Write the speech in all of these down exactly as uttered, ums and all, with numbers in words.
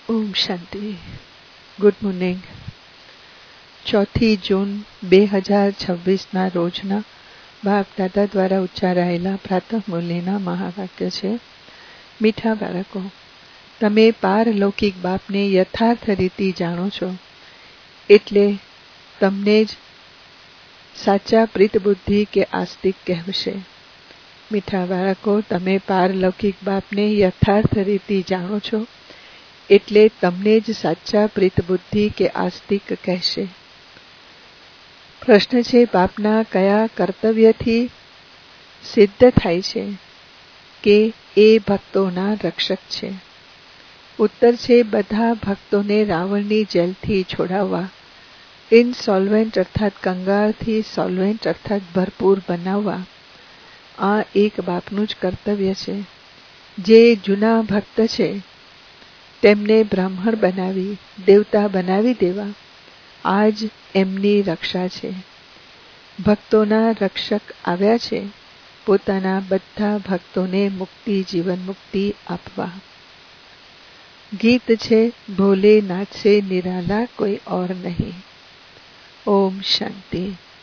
ઓમ શાંતિ. Good morning. ચોથી જૂન બે હજાર છવ્વીસના રોજના બાપ દાદા દ્વારા ઉચ્ચારાયેલા પ્રાતઃ મૂલ્યના મહાવાક્ય છે. મીઠા બાળકો, તમે પારલૌકિક બાપને યથાર્થ રીતે જાણો છો, એટલે તમને જ સાચા પ્રીત બુદ્ધિ કે આસ્તિક કહેવશે. મીઠા બાળકો, તમે પારલૌકિક બાપને યથાર્થ રીતે જાણો છો, એટલે તમને જ સાચા પ્રીત બુદ્ધિ કે આસ્તિક કહેશે. પ્રશ્ન છે, બાપના કયા કર્તવ્યથી સિદ્ધ થાય છે કે એ ભક્તોના રક્ષક છે? ઉત્તર છે, બધા ભક્તોને રાવણની જેલથી છોડાવવા, ઇનસોલ્વેન્ટ અર્થાત કંગાળથી સોલ્વેન્ટ અર્થાત ભરપૂર બનાવવા, આ એક બાપનું જ કર્તવ્ય છે. જે જૂના ભક્ત છે તેમને બ્રાહ્મણ બનાવી દેવતા બનાવી દેવા, આ જ એમની રક્ષા છે. ભક્તોના રક્ષક આવ્યા છે પોતાના બધા ભક્તોને મુક્તિ, જીવન મુક્તિ આપવા. ગીત છે, ભોલેનાથ સે નિરાલા કોઈ ઓર નહીં. ઓમ શાંતિ.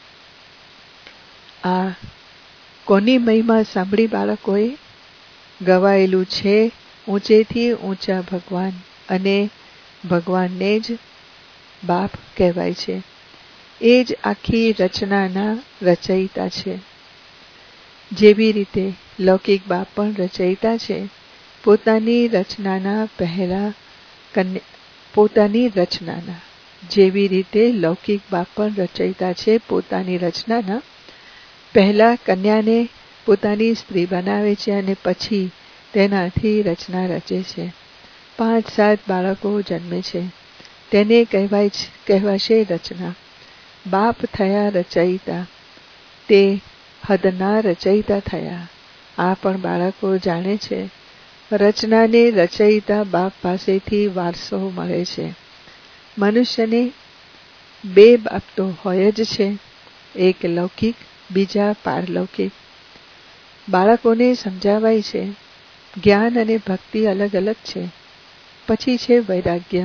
આ કોની મહિમા સાંભળી બાળકોએ? ગવાયેલું છે, ઊંચેથી ઊંચા ભગવાન, અને ભગવાનને જ બાપ કહેવાય છે. એ જ આખી રચનાના રચયિતા છે. જેવી રીતે લૌકિક બાપ પણ રચયિતા છે, પોતાની રચનાના પહેલા કન્યા પોતાની રચનાના જેવી રીતે લૌકિક બાપ પણ રચયિતા છે, પોતાની રચનાના પહેલા કન્યાને પોતાની સ્ત્રી બનાવે છે અને પછી તેનાથી રચના રચે છે. પાંચ સાત બાળકો જન્મે છે, તેને કહેવાય કહેવાશે રચના. બાપ થયા રચયિતા, તે હદના રચયિતા થયા. આ પણ બાળકો જાણે છે. રચનાને રચયિતા બાપ પાસેથી વારસો મળે છે. મનુષ્યને બે બાપ તો હોય જ છે, એક લૌકિક, બીજા પારલૌકિક. બાળકોને સમજાવાય છે જ્ઞાન અને ભક્તિ અલગ અલગ છે. પછી છે વૈરાગ્ય.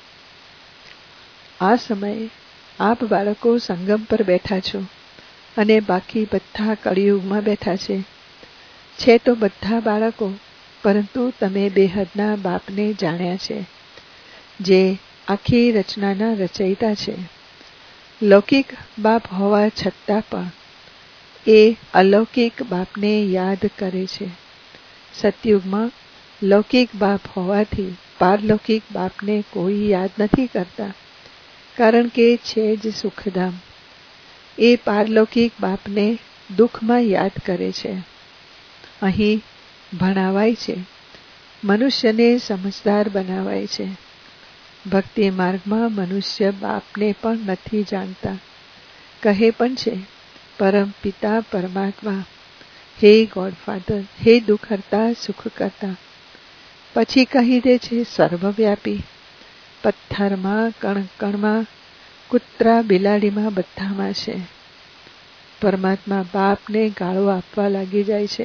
આ સમયે આપ બાળકો સંગમ પર બેઠા છો અને બાકી બધા કળિયુગમાં બેઠા છે. છે તો બધા બાળકો, પરંતુ તમે બેહદના બાપને જાણ્યા છે, જે આખી રચનાના રચયિતા છે. લૌકિક બાપ હોવા છતાં પણ એ અલૌકિક બાપને યાદ કરે છે. સતયુગમાં લૌકિક બાપ હોવાથી પારલૌકિક બાપને કોઈ યાદ નથી કરતા, કારણ કે છે જ સુખધામ. એ પારલૌકિક બાપને દુઃખમાં યાદ કરે છે. અહીં ભણાવાય છે, મનુષ્યને સમજદાર બનાવાય છે. ભક્તિ માર્ગમાં મનુષ્ય બાપને પણ નથી જાણતા. કહે પણ છે, પરમ પિતા પરમાત્મા, હે ગોડફાધર, હે દુઃખ હરતા સુખ કરતા. પછી કહી દે છે સર્વવ્યાપી. પથ્થરમાં, કણ કણમાં, કૂતરા બિલાડીમાં બધામાં છે. પરમાત્મા બાપને ગાળો આપવા લાગી જાય છે.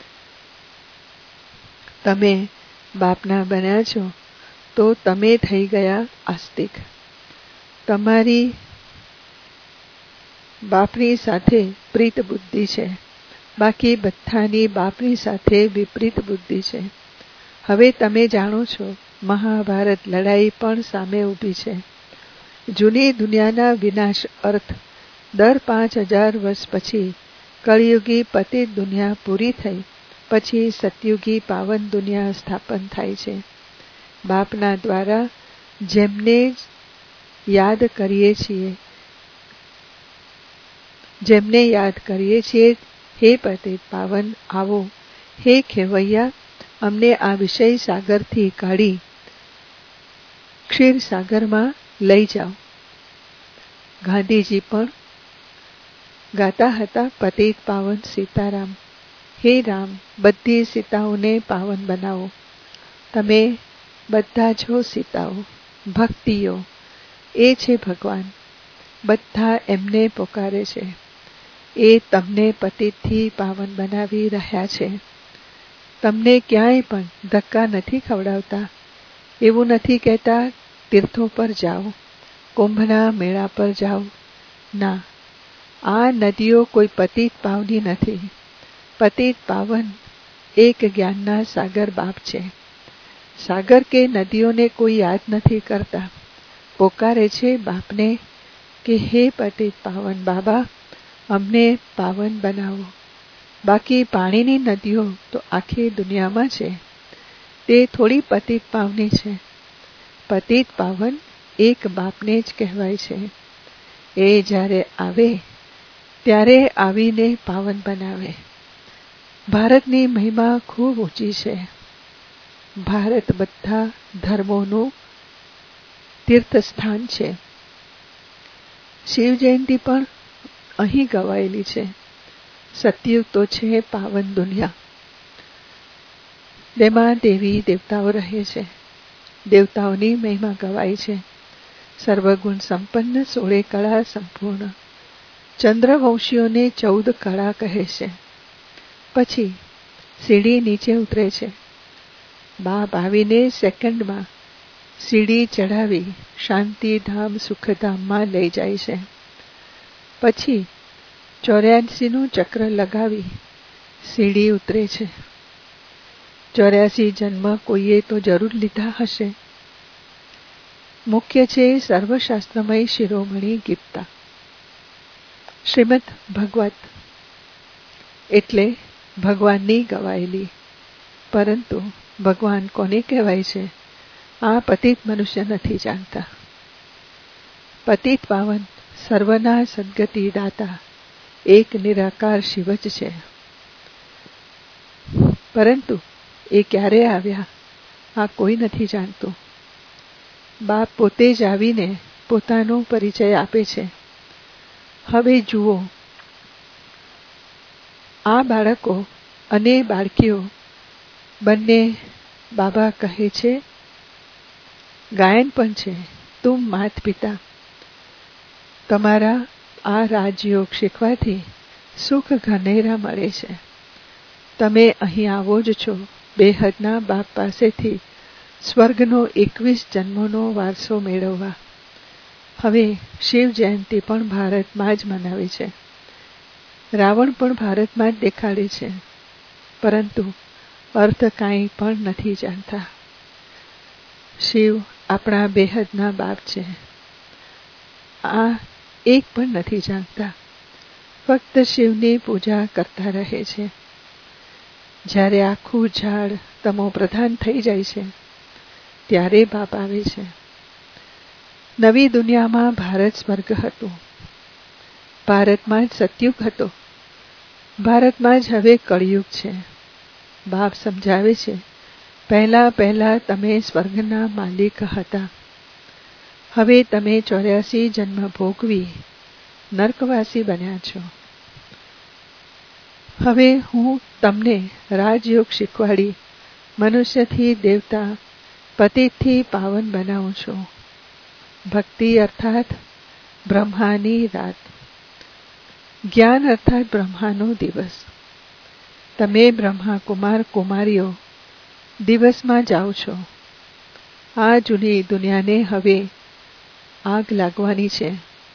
તમે બાપના બન્યા છો તો તમે થઈ ગયા આસ્તિક. તમારી બાપની સાથે પ્રીત બુદ્ધિ છે, બાકી બધાની બાપની સાથે વિપરીત બુદ્ધિ છે. હવે તમે જાણો છો, મહાભારત લડાઈ પણ સામે ઊભી છે. જૂની દુનિયાના વિનાશ અર્થ દર પાંચ હજાર વર્ષ પછી કળિયુગી પતિત દુનિયા પૂરી થઈ પછી સતયુગી પાવન દુનિયા સ્થાપન થાય છે. બાપના દ્વારા જેમને યાદ કરીએ છીએ જેમને યાદ કરીએ છીએ હે પતિત પાવન, આવો, હે ખેવૈયા, અમને આ વિષય સાગરથી કાઢી ક્ષીર સાગરમાં લઈ જાઓ. ગાંધીજી પણ ગાતા હતા, પતિત પાવન સીતારામ, હે રામ, બધી સીતાઓને પાવન બનાવો. તમે બધા છો સીતાઓ, ભક્તિઓ. એ છે ભગવાન. બધા એમને પોકારે છે. એ તમને પતિતથી પાવન બનાવી રહ્યા છે. તમને ક્યાંય પણ ધક્કા નથી ખવડાવતા. એવું નથી કહેતા તીર્થો પર જાઓ, કુંભના મેળા પર જાઓ. ના, આ નદીઓ કોઈ પતિત પાવની નથી. પતિત પાવન એક જ્ઞાનના સાગર બાપ છે. સાગર કે નદીઓને કોઈ યાદ નથી કરતા. પોકારે છે બાપને કે હે પતિત પાવન બાબા, અમને પાવન બનાવો. બાકી પાણીની નદીઓ તો આખી દુનિયામાં છે, તે થોડી પતિત પાવની છે. પતિત પાવન એક બાપને જ કહેવાય છે. એ જ્યારે આવે ત્યારે આવીને પાવન બનાવે. ભારતની મહિમા ખૂબ ઊંચી છે. ભારત બધા ધર્મોનું તીર્થસ્થાન છે. શિવ જયંતિ પણ અહીં ગવાયેલી છે. સતયુગ તો છે પાવન દુનિયા. તેમાં દેવી દેવતાઓ રહે છે. દેવતાઓની મહિમા ગવાય છે. સર્વગુણ સંપન્ન, સોળે કળા સંપૂર્ણ. ચંદ્રવંશીઓને ચૌદ કળા કહે છે. પછી સીડી નીચે ઉતરે છે. બાપ આવીને સેકન્ડમાં સીડી ચડાવી શાંતિધામ સુખધામમાં લઈ જાય છે. પછી ચોર્યાસીનું ચક્ર લગાવી સીડી ઉતરે છે. ચોર્યાસી જન્મ કોઈએ તો જરૂર લીધા હશે. મુખ્ય છે સર્વશાસ્ત્રમય શિરોમણી ગીતા. શ્રીમદ ભગવત એટલે ભગવાનની ગવાયેલી. પરંતુ ભગવાન કોને કહેવાય છે, આ પતિત મનુષ્ય નથી જાણતા. પતિત પાવન સર્વના સદગતિ દાતા એક નિરાકાર શિવ જ છે. પરંતુ એ ક્યારે આવ્યા આ કોઈ નથી જાણતું. બાપ પોતે જ આવીને પોતાનો પરિચય આપે છે. હવે જુઓ, આ બાળકો અને બાળકીઓ બંને બાબા કહે છે, ગાયન પણ છે. તુમ માત પિતા, તમારા આ રાજયોગ શીખવાથી સુખ ઘનેરા મળે છે. તમે અહીં આવો જ છો બેહદના બાપ પાસેથી સ્વર્ગનો એકવીસ જન્મોનો વારસો મેળવવા. હવે શિવ જયંતિ પણ ભારતમાં જ મનાવે છે. રાવણ પણ ભારતમાં જ દેખાડે છે. પરંતુ અર્થ કાંઈ પણ નથી જાણતા. શિવ આપણા બેહદના બાપ છે, આ એક પણ નથી જાણતા. ફક્ત શિવની પૂજા કરતા રહે છે. જ્યારે આખું ઝાડ તમો પ્રધાન થઈ જાય છે ત્યારે બાપ આવે છે. નવી દુનિયામાં ભારત સ્વર્ગ હતું. ભારતમાં જ સતયુગ હતો. ભારતમાં જ હવે કળિયુગ છે. બાપ સમજાવે છે, પહેલા પહેલા તમે સ્વર્ગના માલિક હતા. હવે તમે ચોર્યાસી જન્મ ભોગવી નર્કવાસી બન્યા છો. હવે હું તમને રાજયોગ શીખવાડી મનુષ્યથી દેવતા, પતિતથી પાવન બનાવું છું. ભક્તિ અર્થાત બ્રહ્માની રાત, જ્ઞાન અર્થાત બ્રહ્માનો દિવસ. તમે બ્રહ્મા કુમાર કુમારીઓ દિવસમાં જાઓ છો. આ જૂની દુનિયાને હવે આગ લાગવાની છે.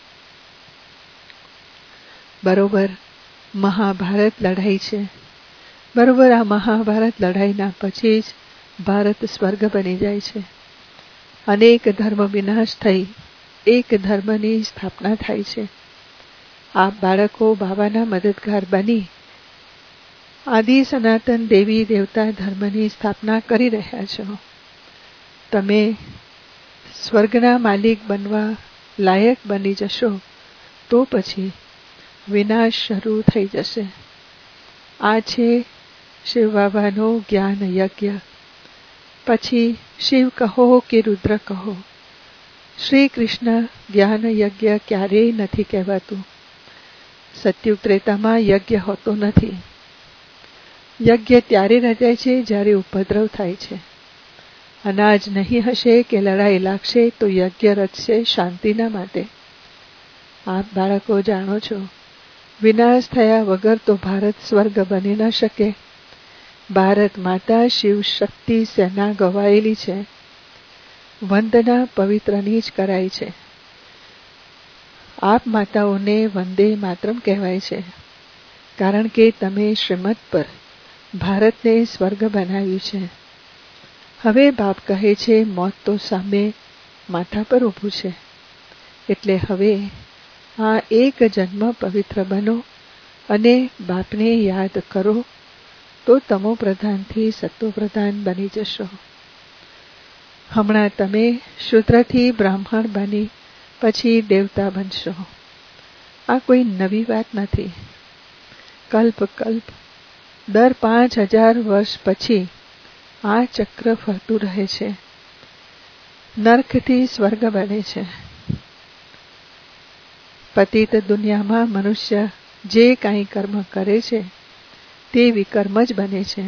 બરોબર મહાભારત લડાઈ છે. બરોબર આ મહાભારત લડાઈના પછી જ ભારત સ્વર્ગ બની જાય છે. અનેક ધર્મ વિનાશ થઈ એક ધર્મની સ્થાપના થાય છે. આપ બાળકો બાબાના મદદગાર બની આદિ સનાતન દેવી દેવતા ધર્મની સ્થાપના કરી રહ્યા છો. તમે સ્વર્ગના માલિક બનવા લાયક બની જશો તો પછી વિનાશ શરૂ થઈ જશે. આ છે શિવ બાબાનો જ્ઞાન યજ્ઞ. પછી શિવ કહો કે રુદ્ર કહો, શ્રી કૃષ્ણ જ્ઞાન યજ્ઞ ક્યારેય નથી કહેવાતું. સતયુગ ત્રેતામાં યજ્ઞ હોતો નથી. યજ્ઞ ત્યારે રચાય છે જ્યારે ઉપદ્રવ થાય છે. અનાજ નહીં હશે કે લડાઈ લાગશે તો યજ્ઞ રચશે શાંતિના માટે. આપ બાળકો જાણો છો, વિનાશ થયા વગર તો ભારત સ્વર્ગ બની ન શકે. ભારત માતા શિવ શક્તિ સેના ગવાયેલી છે. વંદના પવિત્રની જ કરાય છે. આપ માતાઓને વંદે માતરમ કહેવાય છે, કારણ કે તમે શ્રીમત પર ભારતને સ્વર્ગ બનાવ્યું છે. હવે બાપ કહે છે મોત તો સામે માથા પર ઊભું છે, એટલે હવે આ એક જન્મ પવિત્ર બનો અને બાપને યાદ કરો તો તમો પ્રધાનથી સત્વ પ્રધાન બની જશો. હમણાં તમે શૂદ્રથી બ્રાહ્મણ બની પછી દેવતા બનશો. આ કોઈ નવી વાત નથી. કલ્પ કલ્પ દર પાંચ હજાર વર્ષ પછી આ ચક્ર ફરતું રહે છે. નર્કથી સ્વર્ગ બને છે. પતિત દુનિયામાં મનુષ્ય જે કાંઈ કર્મ કરે છે તે વિકર્મ જ બને છે.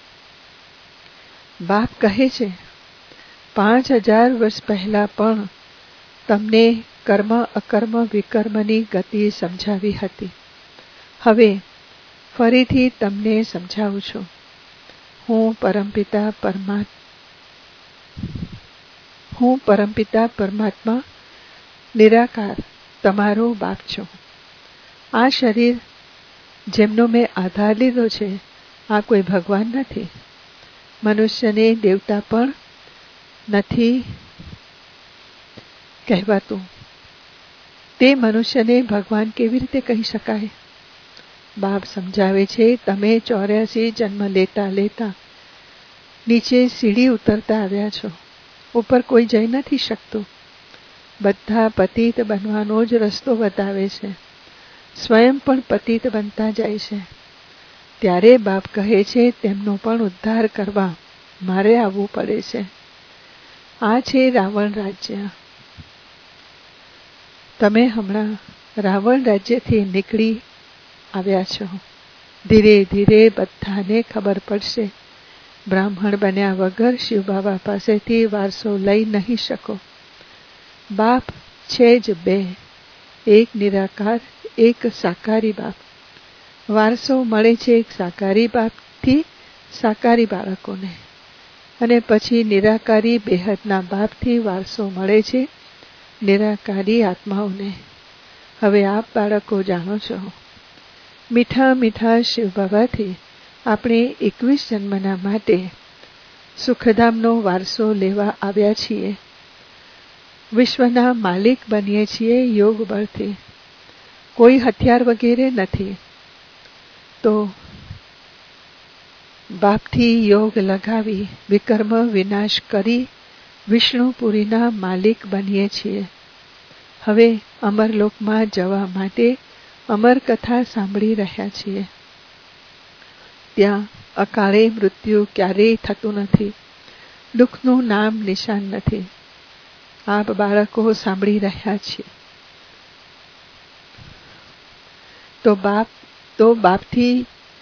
બાપ કહે છે પાંચ હજાર વર્ષ પહેલા પણ તમને કર્મ અકર્મ વિકર્મની ગતિ સમજાવી હતી. હવે ફરીથી તમને સમજાવું છું. હું પરમપિતા પરમાત્મા હું પરમપિતા પરમાત્મા નિરાકાર તમારો બાપ છું. આ શરીર જેમનો મેં આધાર લીધો છે આ કોઈ ભગવાન નથી. મનુષ્યને દેવતા પણ નથી કહેવાતું. તે મનુષ્યને ભગવાન કેવી રીતે કહી શકાય? બાપ સમજાવે છે તમે ચોર્યાસી જન્મ લેતા લેતા નીચે સીડી ઉતરતા આવ્યા છો. ઉપર કોઈ જઈ નથી શકતું. બધા પતિત બનવાનો જ રસ્તો બતાવે છે. સ્વયં પણ પતિત બનતા જાય છે. ત્યારે બાપ કહે છે તેમનો પણ ઉદ્ધાર કરવા મારે આવવું પડે છે. આ છે રાવણ રાજ્ય. તમે હમણાં રાવણ રાજ્યથી નીકળી આવ્યા છો. ધીરે ધીરે બધાને ખબર પડશે બ્રાહ્મણ બન્યા વગર શિવ બાબા પાસેથી વારસો લઈ નહીં શકો. બાપ છે જ બે, એક નિરાકાર એક સાકારી બાપ. વારસો મળે છે એક સાકારી બાપથી સાકારી બાળકોને, અને પછી નિરાકારી બેહદના બાપથી વારસો મળે છે નિરાકારી આત્માઓને. હવે આપ બાળકો જાણો છો મીઠા મીઠા શિવ બાબાથી આપણે એકવીસ જન્મના માટે સુખધામનો વારસો લેવા આવ્યા છીએ. વિશ્વના માલિક બનીએ છીએ યોગ બળથી. કોઈ હથિયાર વગેરે નથી. તો બાપથી યોગ લગાવી વિકર્મ વિનાશ કરી વિષ્ણુપુરીના માલિક બનીએ છીએ. હવે અમરલોકમાં જવા માટે અમર કથા સાંભળી રહ્યા છીએ. ત્યાં અકાળે મૃત્યુ ક્યારેય થતું નથી. દુઃખનું નામ નિશાન નથી. આપ બાળકો સાંભળી રહ્યા છીએ. તો બાપ તો બાપથી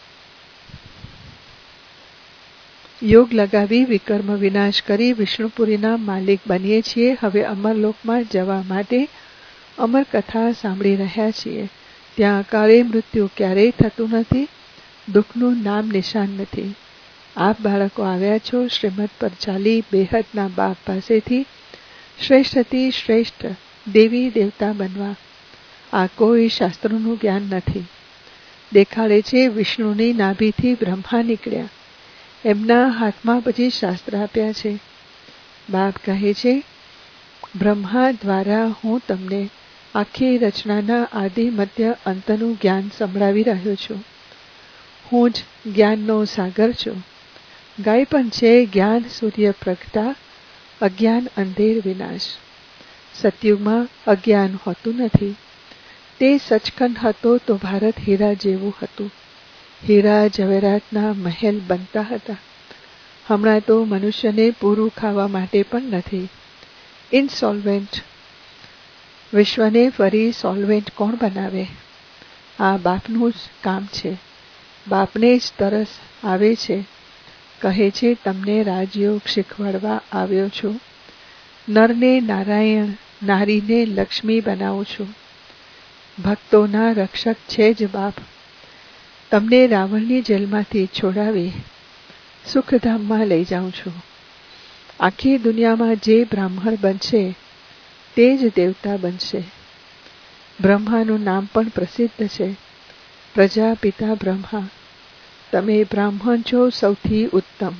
યોગ લગાવી વિકર્મ વિનાશ કરી વિષ્ણુપુરીના માલિક બનીએ છીએ. હવે અમરલોકમાં જવા માટે અમર કથા સાંભળી રહ્યા છીએ. ત્યાં અકાળે મૃત્યુ ક્યારેય થતું નથી. દુઃખનું નામ નિશાન નથી. આપ બાળકો આવ્યા છો શ્રીમત પર ચાલી બેહદના બાપ પાસેથી શ્રેષ્ઠથી શ્રેષ્ઠ દેવી દેવતા બનવા. આ કોઈ શાસ્ત્રોનું જ્ઞાન નથી. દેખાડે છે વિષ્ણુની નાભીથી બ્રહ્મા નીકળ્યા. એમના હાથમાં પછી શાસ્ત્ર આપ્યા છે. બાપ કહે છે બ્રહ્મા દ્વારા હું તમને આખી રચનાના આદિ મધ્ય અંતનું જ્ઞાન સંભળાવી રહ્યો છું. હું જ જ્ઞાનનો સાગર છું. ગાય પણ છે જ્ઞાન સૂર્ય પ્રગટા અજ્ઞાન અંધેર વિનાશ. સતયુગમાં અજ્ઞાન હોતું નથી. તે સચખંડ હતો તો ભારત હીરા જેવું હતું. હીરા જવેરાતના મહેલ બનતા હતા. હમણાં તો મનુષ્યને પૂરું ખાવા માટે પણ નથી. ઇનસોલ્વેન્ટ વિશ્વને ફરી સોલ્વેન્ટ કોણ બનાવે? આ બાપનું જ કામ છે. બાપને જ તરસ આવે છે. કહે છે તમને રાજયોગ શીખવાડવા આવ્યો છું. નરને નારાયણ નારીને લક્ષ્મી બનાવું છું. ભક્તોના રક્ષક છે જ બાપ. તમને રાવણની જેલમાંથી છોડાવી સુખધામમાં લઈ જાઉં છું. આખી દુનિયામાં જે બ્રાહ્મણ બનશે તે જ દેવતા બનશે. બ્રહ્માનું નામ પણ પ્રસિદ્ધ છે, પ્રજાપિતા બ્રહ્મા. તમે બ્રાહ્મણ છો સૌથી ઉત્તમ.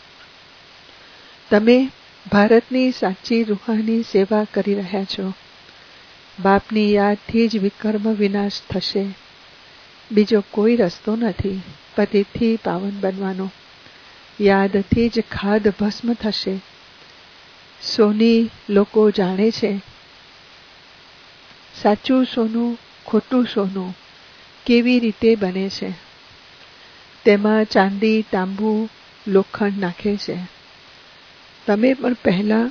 તમે ભારતની સાચી રૂહાની સેવા કરી રહ્યા છો. બાપની યાદથી જ વિકર્મ વિનાશ થશે. બીજો કોઈ રસ્તો નથી પતિતથી પાવન બનવાનો. યાદથી જ ખાદ ભસ્મ થશે. સોની લોકો જાણે છે. સાચું સોનું ખોટું સોનું કેવી રીતે બને છે. તેમાં ચાંદી, તાંબુ, લોખંડ નાખે છે. તમે પણ પહેલા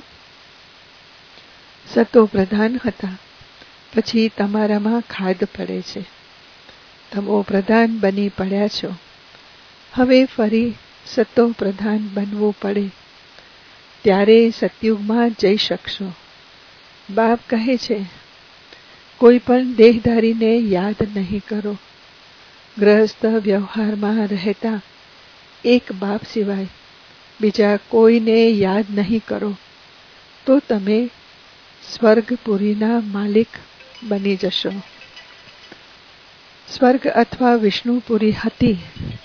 સતો પ્રધાન હતા, પછી તમારામાં ખાદ પડે છે. તમો પ્રધાન બની પડ્યા છો. હવે ફરી સતો પ્રધાન બનવું પડે ત્યારે સતયુગમાં જઈ શકશો. બાપ કહે છે, કોઈ પણ દેહધારીને યાદ નહીં કરો. ગ્રહસ્થ વ્યવહારમાં રહેતા એક બાપ સિવાય બીજા કોઈને યાદ નહીં કરો તો તમે સ્વર્ગપુરીના માલિક બની જશો. સ્વર્ગ અથવા વિષ્ણુપુરી હતી,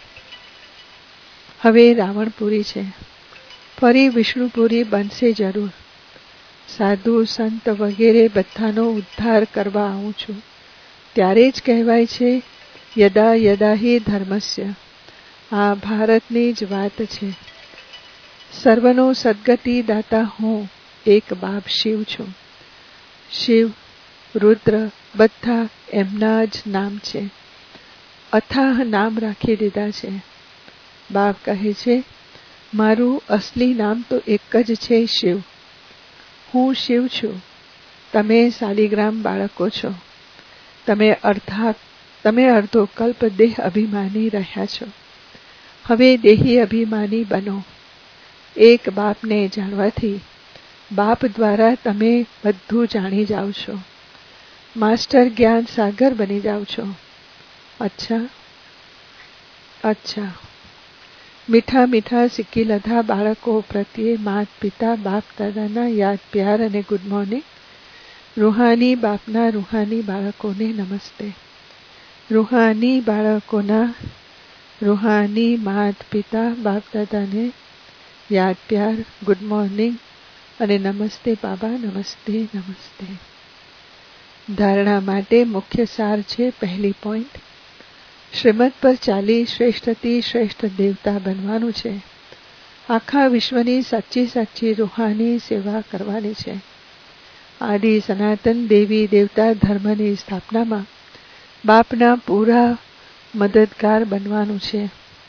હવે રાવણપુરી છે. ફરી વિષ્ણુપુરી બનશે જરૂર. સાધુ સંત વગેરે બધાનો ઉદ્ધાર કરવા આવું છું. ત્યારે જ કહેવાય છે યદા યદા હિ ધર્મસ્ય. આ ભારતની જ વાત છે. સર્વનો સદગતિ દાતા હું એક બાપ શિવ છું. શિવ, રુદ્ર બધા એમના જ નામ છે. અથાહ નામ રાખી દીધા છે. બાપ કહે છે, મારું અસલી નામ તો એક જ છે, શિવ. હું શિવ છું. તમે શાલિગ્રામ બાળકો છો. તમે અર્ધા તમે અર્ધો કલ્પ દેહ અભિમાની રહ્યા છો. હવે દેહી અભિમાની બનો. એક બાપને જાણવાથી બાપ દ્વારા તમે બધું જાણી જાઓ છો. માસ્ટર જ્ઞાન સાગર બની જાઓ છો. અચ્છા અચ્છા મીઠા મીઠા શીખી લીધા બાળકો પ્રત્યે માત પિતા બાપ દાદાના યાદ પ્યાર અને ગુડ મોર્નિંગ. રૂહાની બાપના રૂહાની બાળકોને નમસ્તે. રૂહાની બાળકોના રૂહાની માત પિતા બાપ દાદાને યાદ પ્યાર, ગુડ મોર્નિંગ અને નમસ્તે બાબા, નમસ્તે નમસ્તે. ધારણા માટે મુખ્ય સાર છે. પહેલી પોઈન્ટ, શ્રીમત પર ચાલી શ્રેષ્ઠથી શ્રેષ્ઠ દેવતા બનવાનું છે. આખા વિશ્વની સાચી સાચી રૂહાની સેવા કરવાની છે. આદિ સનાતન દેવી દેવતા ધર્મની સ્થાપનામાં બાપના પૂરા મદદગાર બનવાનું છે.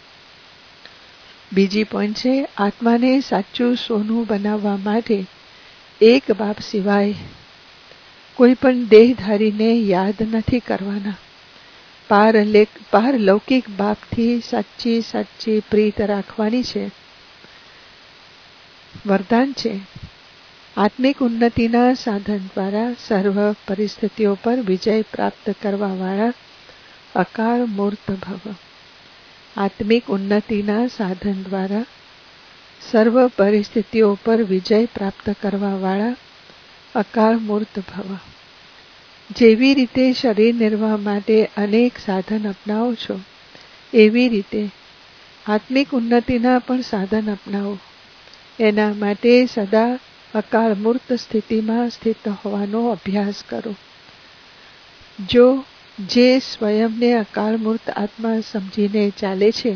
બીજી પોઈન્ટ છે, આત્માને સાચું સોનું બનાવવા માટે એક બાપ સિવાય કોઈ પણ દેહધારીને યાદ નથી કરવાના. પારલૌકિક બાપથી સાચી સાચી પ્રીત રાખવાની છે. વરદાન છે, આત્મિક ઉન્નતિના સાધન દ્વારા સર્વ પરિસ્થિતિઓ પર વિજય પ્રાપ્ત કરવાવાળા અકાળ મૂર્ત ભવ. આત્મિક ઉન્નતિના સાધન દ્વારા સર્વ પરિસ્થિતિઓ પર વિજય પ્રાપ્ત કરવાવાળા અકાળ મૂર્ત ભવ. જેવી રીતે શરીર નિર્વાહ માટે અનેક સાધન અપનાવો છો, એવી રીતે આત્મિક ઉન્નતિના પણ સાધન અપનાવો. એના માટે સદા અકાળ મૂર્ત સ્થિતિમાં સ્થિત હોવાનો અભ્યાસ કરો. જો જે સ્વયંને અકાળ મૂર્ત આત્મા સમજીને ચાલે છે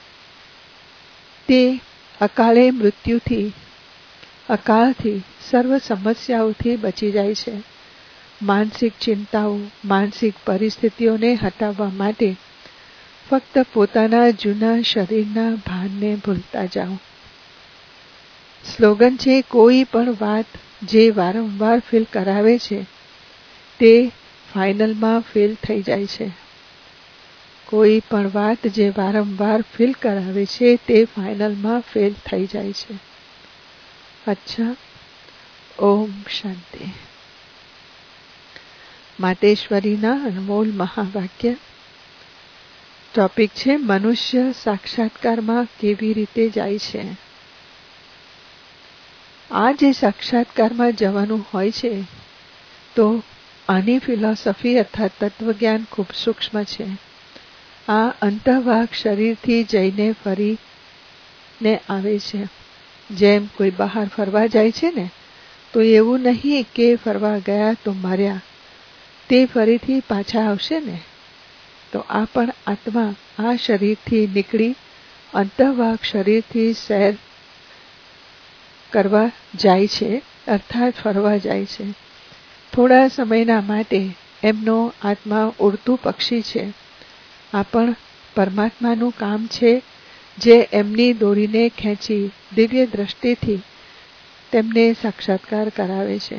તે અકાળે મૃત્યુથી અકાળથી સર્વ સમસ્યાઓથી બચી જાય છે. માનસિક ચિંતાઓ, માનસિક પરિસ્થિતિઓને હટાવવા માટે ફક્ત પોતાના જૂના શરીરના ભાનને ભૂલતા જાઓ. સ્લોગન છે, કોઈ પણ વાત જે વારંવાર ફીલ કરાવે છે તે ફાઇનલમાં ફેલ થઈ જાય છે. કોઈ પણ વાત જે વારંવાર ફીલ કરાવે છે તે ફાઇનલમાં ફેલ થઈ જાય છે. અચ્છા, ઓમ શાંતિ. માતેશ્વરીના અનમોલ મહાવાક્ય. ટોપિક છે, મનુષ્ય સાક્ષાત્કારમાં કેવી રીતે જાય છે. આ જે સાક્ષાત્કારમાં જવાનું હોય છે, તો આની ફિલોસોફી અર્થાત તત્વજ્ઞાન ખૂબ સૂક્ષ્મ છે. આ અંતઃવાગ શરીરથી જઈને ફરીને આવે છે. જેમ કોઈ બહાર ફરવા જાય છે ને, તો એવું નહીં કે ફરવા ગયા તો મર્યા, તે ફરીથી પાછા આવશે ને. તો આ પણ આત્મા આ શરીરથી નીકળી અંતઃવાગ શરીરથી સૈર કરવા જાય છે, અર્થાત ફરવા જાય છે. થોડા સમયના માટે એમનો આત્મા ઉડતું પક્ષી છે. આ પણ પરમાત્માનું કામ છે, જે એમની દોરીને ખેંચી દિવ્ય દ્રષ્ટિથી તેમને સાક્ષાત્કાર કરાવે છે.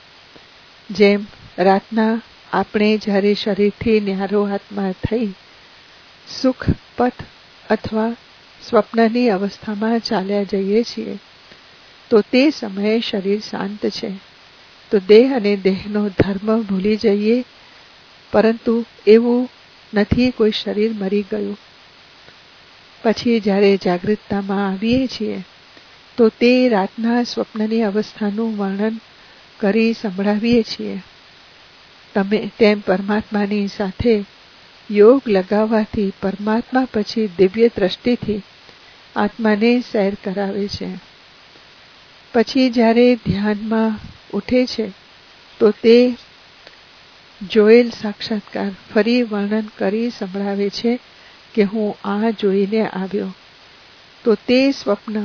જેમ રાતના આપણે જ્યારે શરીરથી ન્યારો આત્મા થઈ સુખ પથ અથવા સ્વપ્નની અવસ્થામાં ચાલ્યા જઈએ છીએ, તો તે સમયે શરીર શાંત છે, તો દેહ અને દેહનો ધર્મ ભૂલી જઈએ. પરંતુ એવું નથી કોઈ શરીર મરી ગયું. પછી જ્યારે જાગૃતતામાં આવીએ છીએ, તો તે રાતના સ્વપ્નની અવસ્થાનું વર્ણન કરી સંભળાવીએ છીએ. તમે તેમ પરમાત્માની સાથે યોગ લગાવવાથી પરમાત્મા પછી દિવ્ય દ્રષ્ટિથી આત્માને સૈર કરાવે છે. પછી જ્યારે ધ્યાનમાં ઉઠે છે, તો તે જોયેલ સાક્ષાત્કાર ફરી વર્ણન કરી સંભળાવે છે કે હું આ જોઈને આવ્યો. તો તે સ્વપ્ન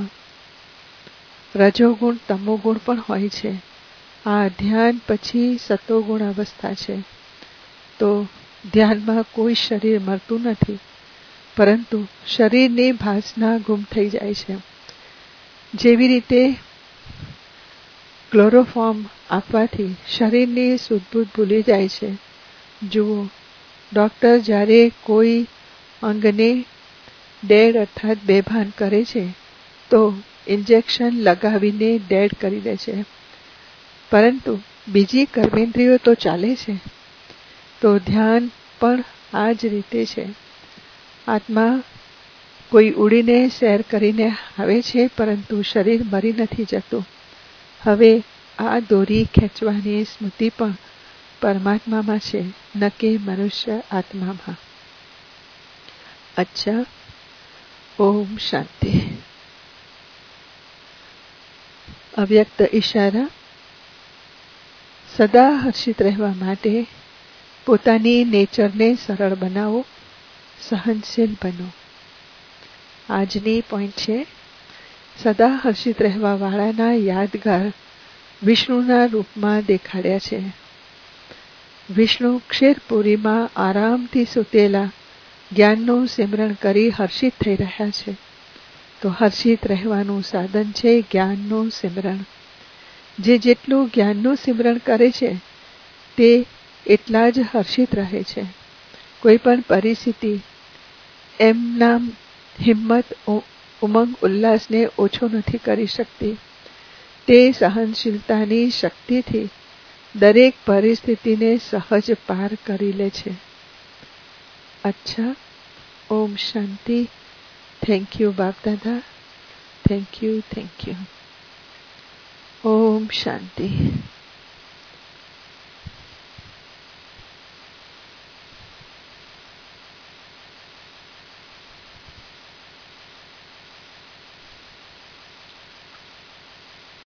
રજોગુણ તમોગુણ પણ હોય છે. આ ધ્યાન પછી સતોગુણ અવસ્થા છે. તો ધ્યાનમાં કોઈ શરીર મળતું નથી, પરંતુ શરીરની ભાસના ગુમ થઈ જાય છે. જેવી રીતે ક્લોરોફોર્મ આપવાથી શરીરની સુધબુધ ભૂલી જાય છે. જુઓ, ડૉક્ટર જ્યારે કોઈ અંગને ડેડ અર્થાત બેભાન કરે છે, તો ઇન્જેક્શન લગાવીને ડેડ કરી દે છે. પરંતુ બીજી કર્મેન્દ્રિયો તો ચાલે છે. તો ધ્યાન પણ આ જ રીતે છે. આત્મા કોઈ ઉડીને સૈર કરીને આવે છે, પરંતુ શરીર મરી નથી જતું. હવે આ દોરી ખેંચવાની સ્મૃતિ પણ પરમાત્મામાં છે, ન કે મનુષ્ય આત્મામાં. અચ્છા, ઓમ શાંતિ. અવ્યક્ત ઈશારા. સદા હર્ષિત રહેવા માટે પોતાની નેચરને સરળ બનાવો, સહનશીલ બનો. આજની પોઈન્ટ છે, સદા હર્ષિત રહેવા વાળાના યાદગાર વિષ્ણુના રૂપમાં દેખાડ્યા છે. વિષ્ણુ ક્ષીરપુરીમાં આરામથી સૂતેલા જ્ઞાનનું સિમરણ કરી હર્ષિત થઈ રહ્યા છે. તો હર્ષિત રહેવાનું સાધન છે જ્ઞાનનું સિમરણ. જે જેટલું જ્ઞાનનું સિમરણ કરે છે, તે એટલા જ હર્ષિત રહે છે. કોઈ પણ પરિસ્થિતિ એમના હિંમત ઉમંગ ઉલ્લાસને ઓછો નથી કરી શકતી. તે સહનશીલતાની શક્તિથી દરેક પરિસ્થિતિને સહજ પાર કરી લે છે. અચ્છા, ઓમ શાંતિ. Thank you Bap Dada. Thank you thank you. ઓમ શાંતિ.